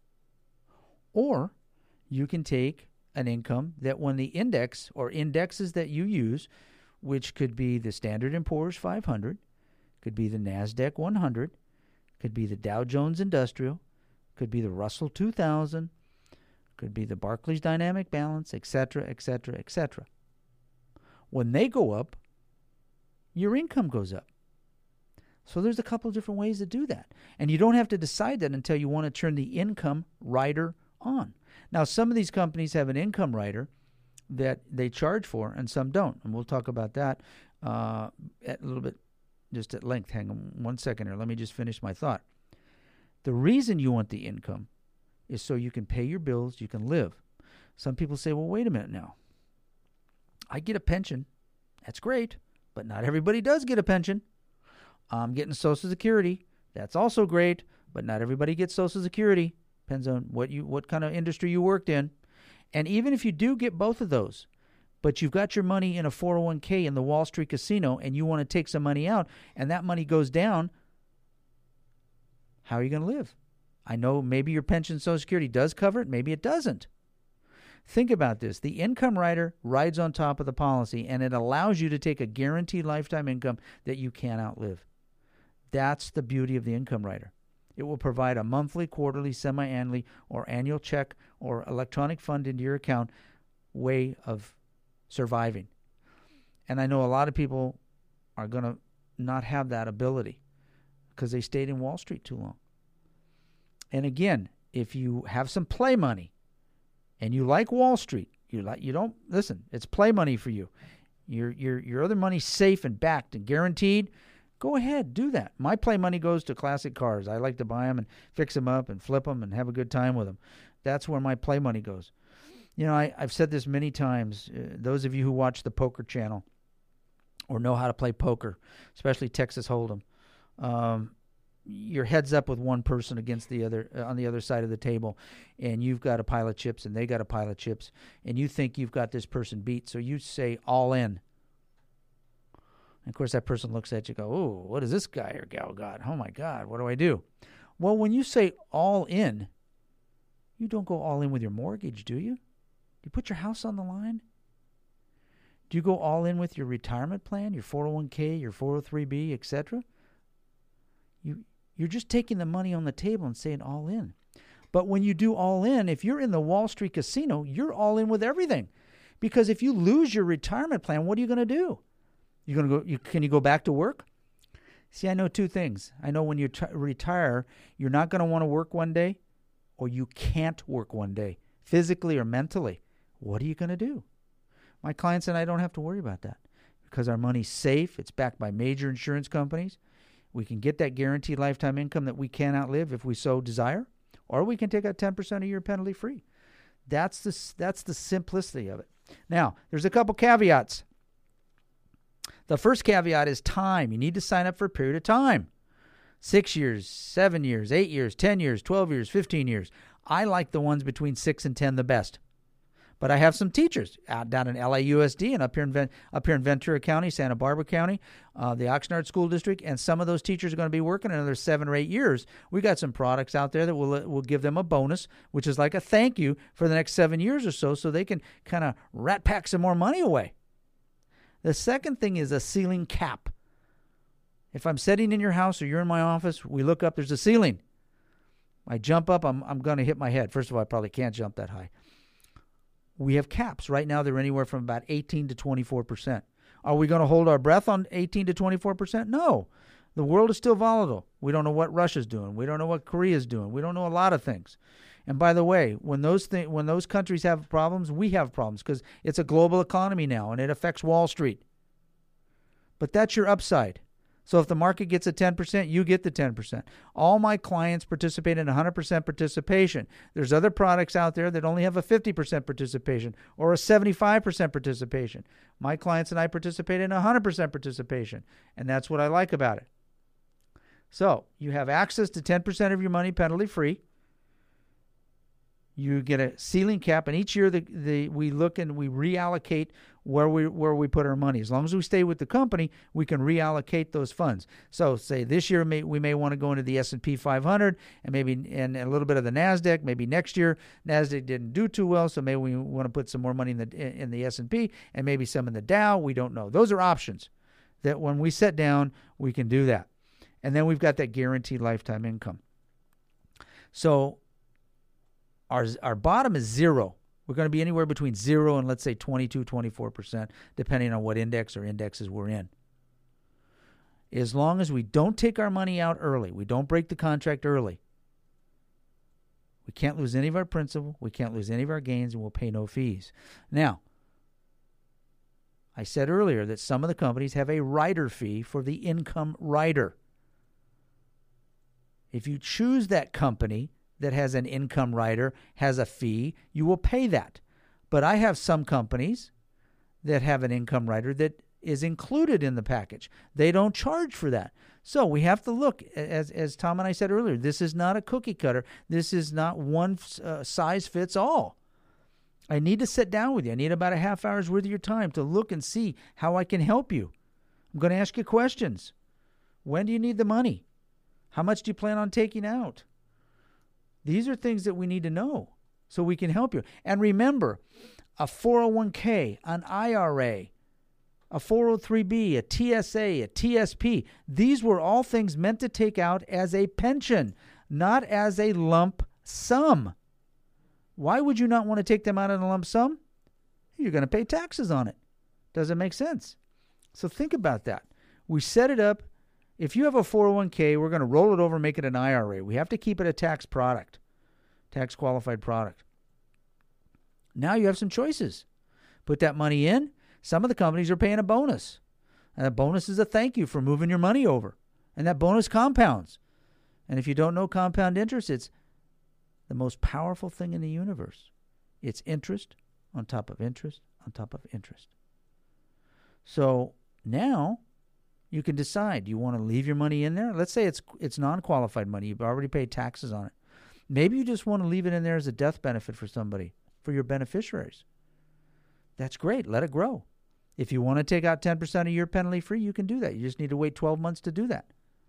Or you can take an income that when the index or indexes that you use, which could be the Standard and Poor's five hundred, could be the NASDAQ one hundred, could be the Dow Jones Industrial, could be the Russell two thousand, could be the Barclays Dynamic Balance, et cetera, et cetera, et cetera. When they go up, your income goes up. So there's a couple of different ways to do that. And you don't have to decide that until you want to turn the income rider on. Now, some of these companies have an income rider that they charge for, and some don't. And we'll talk about that uh, at a little bit, just at length. Hang on one second here. Let me just finish my thought. The reason you want the income is so you can pay your bills, you can live. Some people say, well, wait a minute now. I get a pension. That's great. But not everybody does get a pension. I'm getting Social Security. That's also great. But not everybody gets Social Security. Depends on what you what kind of industry you worked in. And even if you do get both of those, but you've got your money in a four oh one k in the Wall Street casino and you want to take some money out and that money goes down, how are you going to live? I know maybe your pension Social Security does cover it. Maybe it doesn't. Think about this. The income rider rides on top of the policy, and it allows you to take a guaranteed lifetime income that you can't outlive. That's the beauty of the income rider. It will provide a monthly, quarterly, semi-annually, or annual check or electronic fund into your account way of surviving. And I know a lot of people are going to not have that ability because they stayed in Wall Street too long. And again, if you have some play money and you like Wall Street, you like you don't listen, it's play money for you. Your your your other money's safe and backed and guaranteed. Go ahead, do that. My play money goes to classic cars. I like to buy them and fix them up and flip them and have a good time with them. That's where my play money goes. You know, I, I've said this many times. Uh, those of you who watch the Poker Channel or know how to play poker, especially Texas Hold'em, um, your head's up with one person against the other uh, on the other side of the table, and you've got a pile of chips and they got a pile of chips, and you think you've got this person beat, so you say all in. And of course, that person looks at you and go, oh, what is this guy or gal got? Oh, my God, what do I do? Well, when you say all in, you don't go all in with your mortgage, do you? Do you put your house on the line? Do you go all in with your retirement plan, your four oh one k, your four oh three b, et cetera? You, you're just taking the money on the table and saying all in. But when you do all in, if you're in the Wall Street casino, you're all in with everything. Because if you lose your retirement plan, what are you going to do? You're going to go. You, can you go back to work? See, I know two things. I know when you t- retire, you're not going to want to work one day, or you can't work one day, physically or mentally. What are you going to do? My clients and I don't have to worry about that because our money's safe. It's backed by major insurance companies. We can get that guaranteed lifetime income that we can outlive if we so desire, or we can take out ten percent a year penalty free. That's the that's the simplicity of it. Now, there's a couple caveats. The first caveat is time. You need to sign up for a period of time. Six years, seven years, eight years, ten years, twelve years, fifteen years. I like the ones between six and ten the best. But I have some teachers out down in L A U S D and up here in up here in Ventura County, Santa Barbara County, uh, the Oxnard School District, and some of those teachers are going to be working another seven or eight years. We got some products out there that will will give them a bonus, which is like a thank you for the next seven years or so, so they can kind of rat pack some more money away. The second thing is a ceiling cap. If I'm sitting in your house or you're in my office, we look up, there's a ceiling. I jump up, I'm I'm going to hit my head. First of all, I probably can't jump that high. We have caps. Right now, they're anywhere from about eighteen to twenty-four percent. Are we going to hold our breath on eighteen to twenty-four percent? No. The world is still volatile. We don't know what Russia's doing. We don't know what Korea's doing. We don't know a lot of things. And by the way, when those th- when those countries have problems, we have problems because it's a global economy now, and it affects Wall Street. But that's your upside. So if the market gets a ten percent, you get the ten percent. All my clients participate in one hundred percent participation. There's other products out there that only have a fifty percent participation or a seventy-five percent participation. My clients and I participate in one hundred percent participation, and that's what I like about it. So you have access to ten percent of your money penalty free. You get a ceiling cap, and each year the, the we look and we reallocate where we where we put our money. As long as we stay with the company, we can reallocate those funds. So, say this year may, we may want to go into the S and P five hundred and maybe and a little bit of the NASDAQ. Maybe next year NASDAQ didn't do too well, so maybe we want to put some more money in the in the S and P and maybe some in the Dow. We don't know. Those are options that when we sit down, we can do that. And then we've got that guaranteed lifetime income. So Our our bottom is zero. We're going to be anywhere between zero and, let's say, twenty-two, twenty-four percent, depending on what index or indexes we're in. As long as we don't take our money out early, we don't break the contract early, we can't lose any of our principal, we can't lose any of our gains, and we'll pay no fees. Now, I said earlier that some of the companies have a rider fee for the income rider. If you choose that company that has an income rider, has a fee, you will pay that. But I have some companies that have an income rider that is included in the package. They don't charge for that. So we have to look, as as Tom and I said earlier, this is not a cookie cutter. This is not one uh, size fits all. I need to sit down with you. I need about a half hour's worth of your time to look and see how I can help you. I'm going to ask you questions. When do you need the money? How much do you plan on taking out? These are things that we need to know so we can help you. And remember, a four oh one k, an I R A, a four oh three b, a T S A, a T S P, these were all things meant to take out as a pension, not as a lump sum. Why would you not want to take them out in a lump sum? You're going to pay taxes on it. Doesn't make sense. So think about that. We set it up. If you have a four oh one k, we're going to roll it over and make it an I R A. We have to keep it a tax product, tax qualified product. Now you have some choices. Put that money in. Some of the companies are paying a bonus. And that bonus is a thank you for moving your money over. And that bonus compounds. And if you don't know compound interest, it's the most powerful thing in the universe. It's interest on top of interest on top of interest. So now you can decide, do you want to leave your money in there? Let's say it's it's non-qualified money. You've already paid taxes on it. Maybe you just want to leave it in there as a death benefit for somebody, for your beneficiaries. That's great. Let it grow. If you want to take out ten percent of your penalty free, you can do that. You just need to wait twelve months to do that.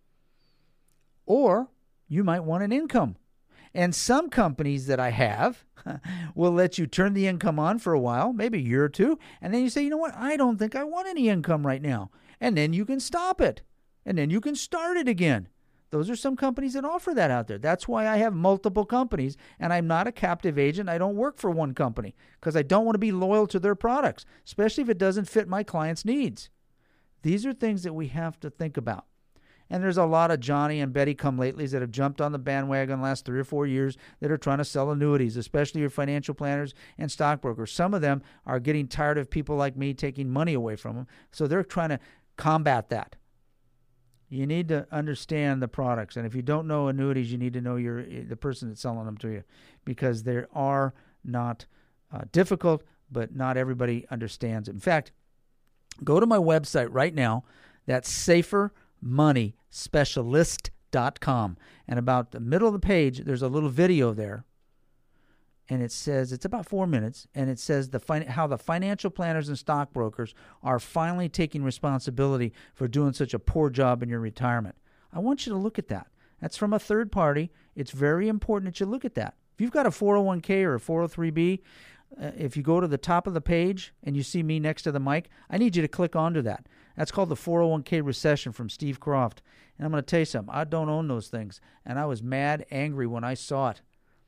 Or you might want an income. And some companies that I have will let you turn the income on for a while, maybe a year or two, and then you say, you know what, I don't think I want any income right now. And then you can stop it. And then you can start it again. Those are some companies that offer that out there. That's why I have multiple companies, and I'm not a captive agent. I don't work for one company because I don't want to be loyal to their products, especially if it doesn't fit my client's needs. These are things that we have to think about. And there's a lot of Johnny and Betty come-latelys that have jumped on the bandwagon the last three or four years that are trying to sell annuities, especially your financial planners and stockbrokers. Some of them are getting tired of people like me taking money away from them, so they're trying to combat that. You need to understand the products, and if you don't know annuities, you need to know your the person that's selling them to you, because they are not uh, difficult, but not everybody understands it. In fact, go to my website right now. That's safer money specialist dot com, and about the middle of the page, there's a little video there, and it says, it's about four minutes, and it says the fin- how the financial planners and stockbrokers are finally taking responsibility for doing such a poor job in your retirement. I want you to look at that. That's from a third party. It's very important that you look at that. If you've got a four oh one k or a four oh three b, uh, if you go to the top of the page and you see me next to the mic, I need you to click onto that. That's called the four oh one k recession from Steve Croft. And I'm going to tell you something. I don't own those things, and I was mad, angry when I saw it.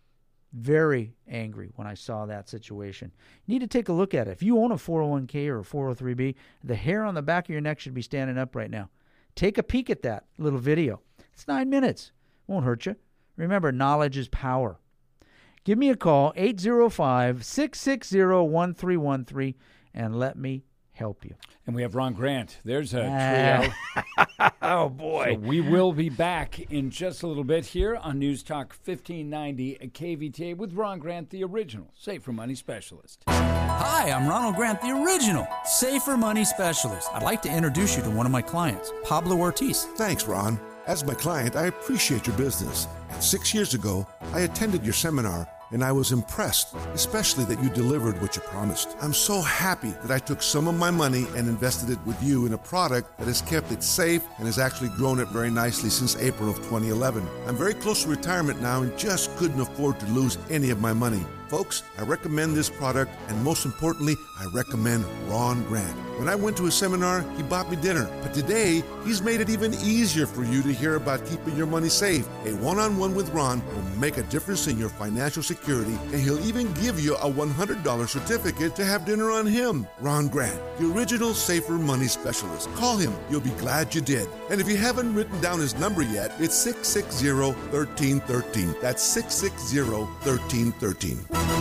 Very angry when I saw that situation. You need to take a look at it. If you own a four oh one k or a four oh three b, the hair on the back of your neck should be standing up right now. Take a peek at that little video. It's nine minutes. Won't hurt you. Remember, knowledge is power. Give me a call, eight oh five, six six zero, one three one three, and let me help you. And we have Ron Grant. There's a trio. Uh, oh, boy. So we will be back in just a little bit here on News Talk fifteen ninety at K V T A with Ron Grant, the original Safer Money Specialist. Hi, I'm Ronald Grant, the original Safer Money Specialist. I'd like to introduce you to one of my clients, Pablo Ortiz. Thanks, Ron. As my client, I appreciate your business. Six years ago, I attended your seminar, and I was impressed, especially that you delivered what you promised. I'm so happy that I took some of my money and invested it with you in a product that has kept it safe and has actually grown it very nicely since April of twenty eleven. I'm very close to retirement now and just couldn't afford to lose any of my money. Folks, I recommend this product, and most importantly, I recommend Ron Grant. When I went to his seminar, he bought me dinner. But today, he's made it even easier for you to hear about keeping your money safe. A one-on-one with Ron will make a difference in your financial security, and he'll even give you a one hundred dollars certificate to have dinner on him. Ron Grant, the original Safer Money Specialist. Call him. You'll be glad you did. And if you haven't written down his number yet, it's six six zero, one three one three. That's six six zero, one three one three.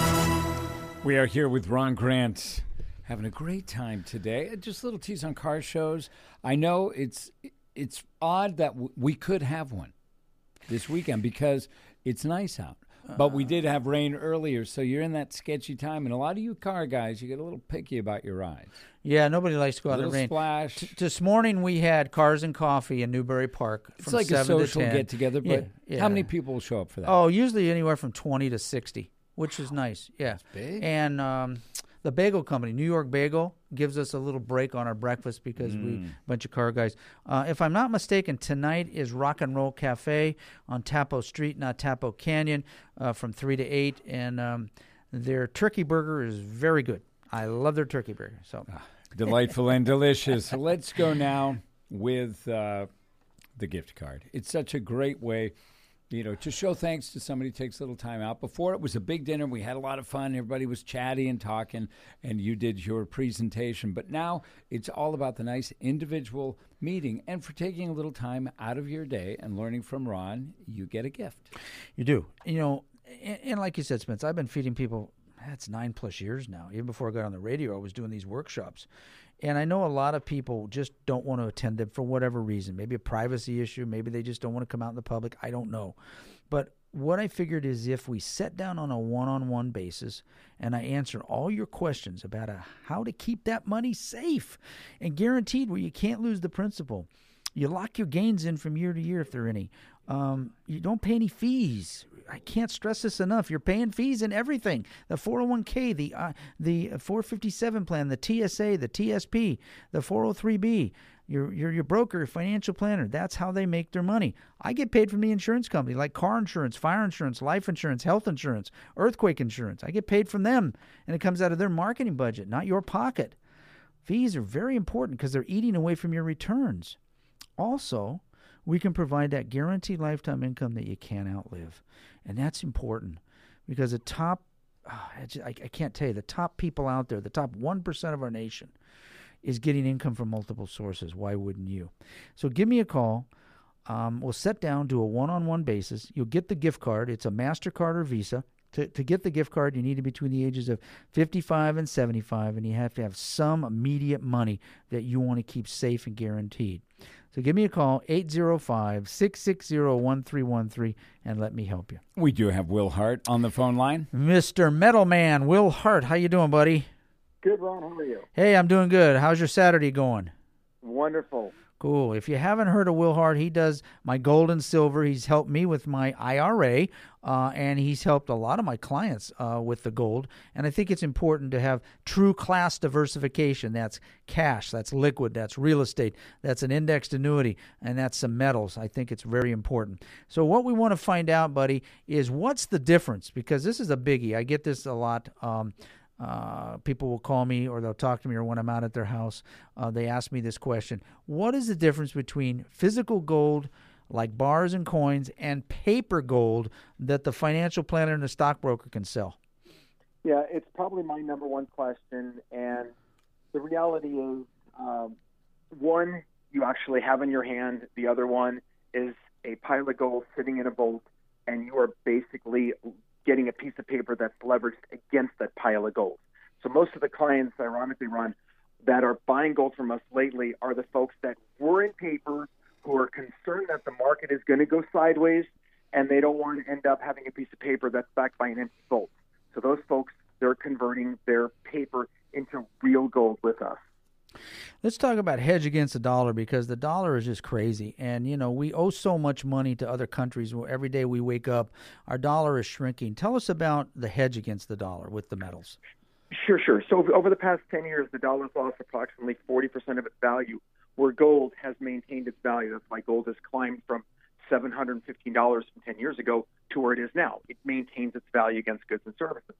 We are here with Ron Grant, having a great time today. Just a little tease on car shows. I know it's it's odd that w- we could have one this weekend because it's nice out. But we did have rain earlier, so you're in that sketchy time. And a lot of you car guys, you get a little picky about your rides. Yeah, nobody likes to go out in the rain. Splash. T- this morning we had Cars and Coffee in Newbury Park. It's from like a seven social to ten. get-together, but Yeah, yeah. how many people will show up for that? Oh, usually anywhere from twenty to sixty, which is nice. Yeah. That's big. And um, the Bagel Company, New York Bagel, gives us a little break on our breakfast because Mm. we a bunch of car guys. Uh, if I'm not mistaken, tonight is Rock and Roll Cafe on Tapo Street, not Tapo Canyon, uh, from three to eight. And um, their turkey burger is very good. I love their turkey burger. So Delightful and delicious. Let's go now with uh, the gift card. It's such a great way, you know, to show thanks to somebody who takes a little time out. Before, it was a big dinner. We had a lot of fun. Everybody was chatty and talking, and you did your presentation. But now it's all about the nice individual meeting. And for taking a little time out of your day and learning from Ron, you get a gift. you do. You know, and, and like you said, Spence, I've been feeding people, that's nine plus years now. Even before I got on the radio, I was doing these workshops. And I know a lot of people just don't want to attend them for whatever reason. Maybe a privacy issue. Maybe they just don't want to come out in the public. I don't know. But what I figured is if we sat down on a one-on-one basis and I answer all your questions about a, how to keep that money safe and guaranteed where you can't lose the principal. You lock your gains in from year to year if there are any. Um, you don't pay any fees. I can't stress this enough. You're paying fees in everything. The four oh one k, the uh, the four fifty-seven plan, the T S A, the T S P, the four oh three b. Your your your broker, your financial planner. That's how they make their money. I get paid from the insurance company, like car insurance, fire insurance, life insurance, health insurance, earthquake insurance. I get paid from them, and it comes out of their marketing budget, not your pocket. Fees are very important because they're eating away from your returns. Also, we can provide that guaranteed lifetime income that you can't outlive. And that's important because the top, oh, I, just, I, I can't tell you, the top people out there, the top one percent of our nation is getting income from multiple sources. Why wouldn't you? So give me a call. Um, we'll sit down, do a one-on-one basis. You'll get the gift card. It's a MasterCard or Visa. To, to get the gift card, you need to be between the ages of fifty-five and seventy-five, and you have to have some immediate money that you want to keep safe and guaranteed. So give me a call, eight zero five, six six zero, one three one three, and let me help you. We do have Will Hart on the phone line. Mister Metal Man, Will Hart, how you doing, buddy? Good, Ron. How are you? Hey, I'm doing good. How's your Saturday going? Wonderful. Cool. If you haven't heard of Will Hart, he does my gold and silver. He's helped me with my I R A, uh, and he's helped a lot of my clients uh, with the gold. And I think it's important to have true class diversification. That's cash, that's liquid, that's real estate, that's an indexed annuity, and that's some metals. I think it's very important. So what we want to find out, buddy, is what's the difference? Because this is a biggie. I get this a lot. Um, Uh, people will call me or they'll talk to me, or when I'm out at their house, uh, they ask me this question. What is the difference between physical gold, like bars and coins, and paper gold that the financial planner and the stockbroker can sell? Yeah, it's probably my number one question. And the reality is, um, one, you actually have in your hand. The other one is a pile of gold sitting in a vault, and you are basically getting a piece of paper that's leveraged against that pile of gold. So most of the clients, ironically, Ron, that are buying gold from us lately are the folks that were in paper, who are concerned that the market is going to go sideways, and they don't want to end up having a piece of paper that's backed by an empty vault. So those folks, they're converting their paper into real gold with us. Let's talk about hedge against the dollar, because the dollar is just crazy. And, you know, we owe so much money to other countries where every day we wake up, our dollar is shrinking. Tell us about the hedge against the dollar with the metals. Sure, sure. So over the past ten years, the dollar's lost approximately forty percent of its value, where gold has maintained its value. That's why gold has climbed from seven hundred fifteen dollars from ten years ago to where it is now. It maintains its value against goods and services.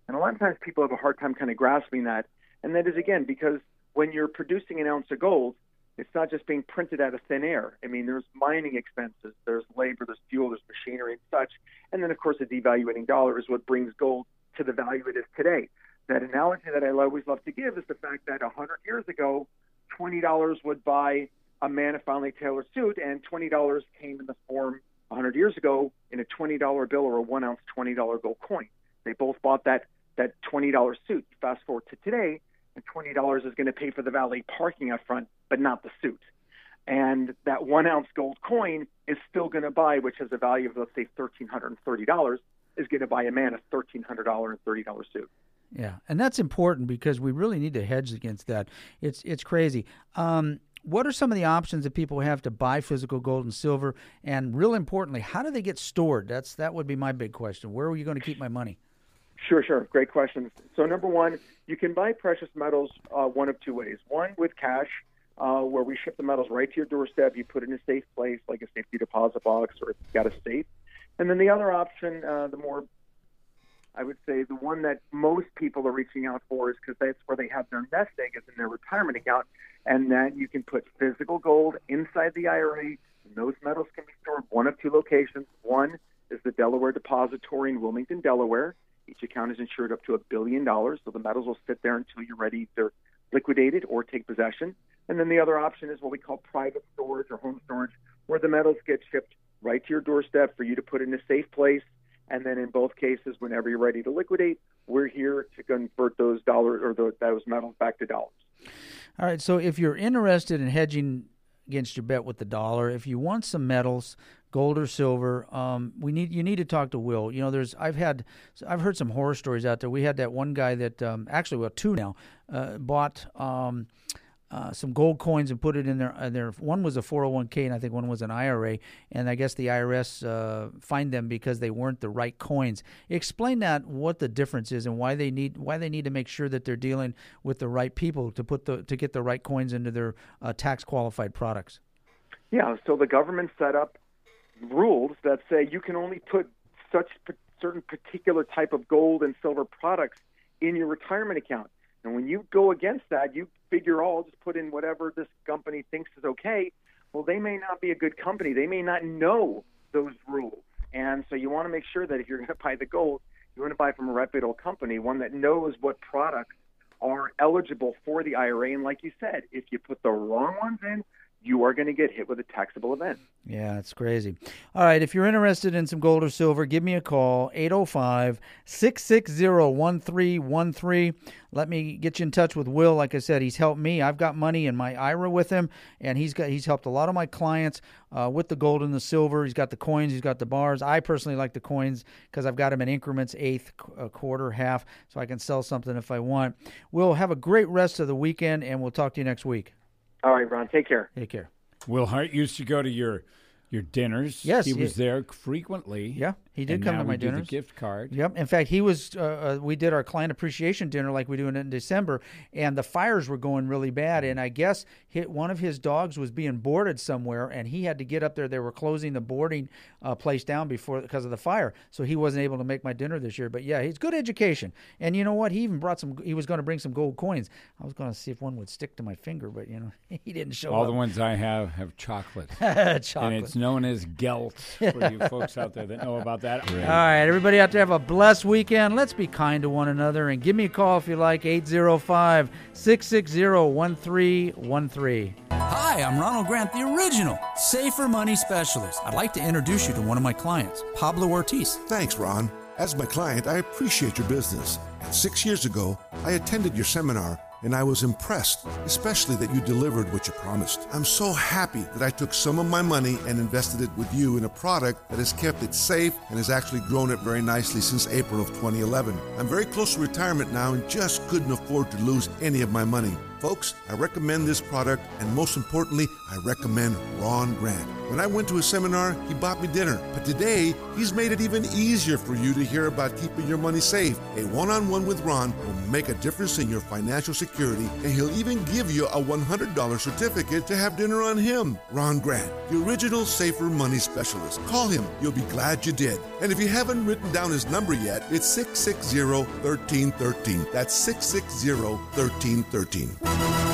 And a lot of times people have a hard time kind of grasping that. And that is, again, because when you're producing an ounce of gold, it's not just being printed out of thin air. I mean, there's mining expenses, there's labor, there's fuel, there's machinery and such. And then, of course, the devaluating dollar is what brings gold to the value it is today. That analogy that I always love to give is the fact that one hundred years ago, twenty dollars would buy a man a finely tailored suit, and twenty dollars came in the form one hundred years ago in a twenty dollar bill or a one-ounce twenty dollar gold coin. They both bought that, that twenty dollar suit. Fast forward to today, and twenty dollars is going to pay for the valet parking out front, but not the suit. And that one-ounce gold coin is still going to buy, which has a value of, let's say, one thousand three hundred thirty dollars, is going to buy a man a one thousand three hundred thirty dollars suit. Yeah, and that's important because we really need to hedge against that. It's it's crazy. Um, what are some of the options that people have to buy physical gold and silver? And real importantly, how do they get stored? That's that would be my big question. Where are you going to keep my money? Sure, sure. Great questions. So number one, you can buy precious metals uh, one of two ways. One, with cash, uh, where we ship the metals right to your doorstep. You put it in a safe place, like a safety deposit box, or it's got a safe. And then the other option, uh, the more I would say the one that most people are reaching out for is because that's where they have their nest egg is in their retirement account, and that you can put physical gold inside the I R A, and those metals can be stored one of two locations. One is the Delaware Depository in Wilmington, Delaware. Each account is insured up to a billion dollars, so the metals will sit there until you're ready to liquidate it or take possession. And then the other option is what we call private storage or home storage, where the metals get shipped right to your doorstep for you to put in a safe place. And then in both cases, whenever you're ready to liquidate, we're here to convert those dollars or those, those metals back to dollars. All right. So if you're interested in hedging against your bet with the dollar, if you want some metals, gold or silver, um, we need you need to talk to Will. You know, there's I've had I've heard some horror stories out there. We had that one guy that um, actually, well, two now uh, bought. Um, Uh, some gold coins and put it in their, uh, their. One was a four oh one k, and I think one was an I R A. And I guess the I R S uh, fined them because they weren't the right coins. Explain that, what the difference is, and why they need why they need to make sure that they're dealing with the right people to put the to get the right coins into their uh, tax qualified products. Yeah. So the government set up rules that say you can only put such p- certain particular type of gold and silver products in your retirement account. And when you go against that, you figure, oh, I'll just put in whatever this company thinks is okay. Well, they may not be a good company. They may not know those rules. And so you want to make sure that if you're going to buy the gold, you want to buy from a reputable company, one that knows what products are eligible for the I R A. And like you said, if you put the wrong ones in, you are going to get hit with a taxable event. Yeah, it's crazy. All right, if you're interested in some gold or silver, give me a call, eight oh five, six six zero, one three one three. Let me get you in touch with Will. Like I said, he's helped me. I've got money in my I R A with him, and he's got he's helped a lot of my clients uh, with the gold and the silver. He's got the coins. He's got the bars. I personally like the coins because I've got them in increments, eighth, a quarter, half, so I can sell something if I want. Will, have a great rest of the weekend, and we'll talk to you next week. All right, Ron. Take care. Take care. Will Hart used to go to your your dinners. Yes, he he- was there frequently. Yeah, he did and come now to my we do dinners. the gift card. Yep. In fact, he was. Uh, uh, we did our client appreciation dinner like we do in, in December, and the fires were going really bad. And I guess hit, one of his dogs was being boarded somewhere, and he had to get up there. They were closing the boarding uh, place down before because of the fire, so he wasn't able to make my dinner this year. But yeah, he's good education. And you know what? He even brought some. He was going to bring some gold coins. I was going to see if one would stick to my finger, but you know, he didn't show All up. the ones I have have chocolate. Chocolate. And it's known as gelt for you folks out there that know about that. All right, everybody out there, have a blessed weekend. Let's be kind to one another, and give me a call if you like, eight oh five, six six zero, one three one three. Hi, I'm Ronald Grant, the original Safer Money Specialist. I'd like to introduce you to one of my clients, Pablo Ortiz. Thanks, Ron. As my client, I appreciate your business. And six years ago, I attended your seminar, and I was impressed, especially that you delivered what you promised. I'm so happy that I took some of my money and invested it with you in a product that has kept it safe and has actually grown it very nicely since April of twenty eleven. I'm very close to retirement now and just couldn't afford to lose any of my money. Folks, I recommend this product, and most importantly, I recommend Ron Grant. When I went to his seminar, he bought me dinner. But today, he's made it even easier for you to hear about keeping your money safe. A one-on-one with Ron will make a difference in your financial security, and he'll even give you a one hundred dollars certificate to have dinner on him. Ron Grant, the original Safer Money Specialist. Call him. You'll be glad you did. And if you haven't written down his number yet, it's six six zero, one three one three. That's six six zero, one three one three.